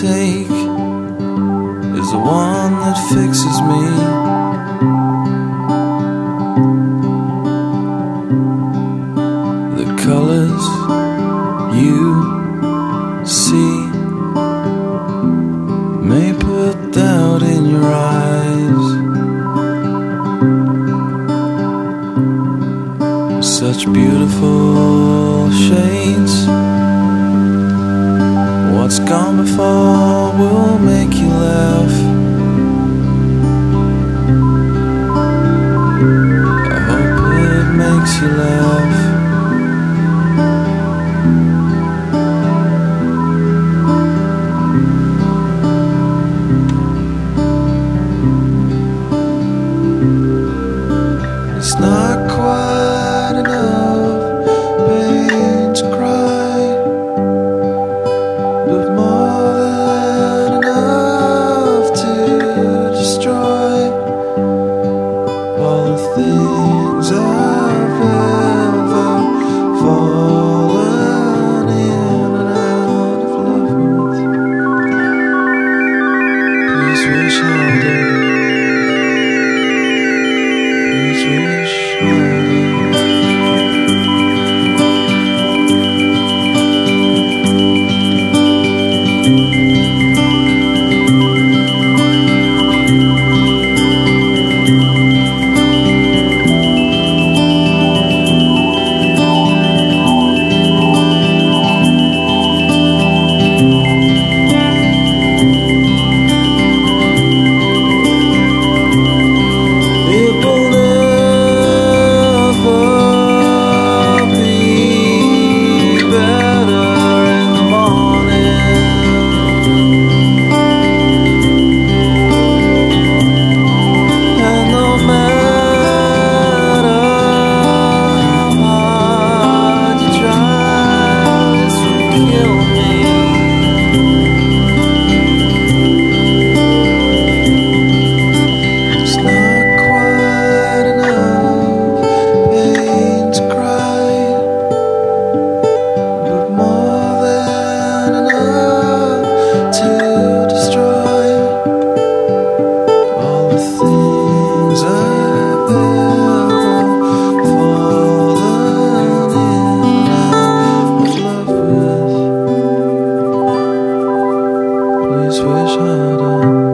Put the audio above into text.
take is the one that fixes me. The colors you see may put doubt in your eyes. Such beautiful shades. What's gone before will make you laugh. I hope it makes you laugh. It's not quite enough pain to cry, but more than enough to destroy all the things I've ever fallen in and out of love with. Please wish harder. Please wish harder. Please wish harder.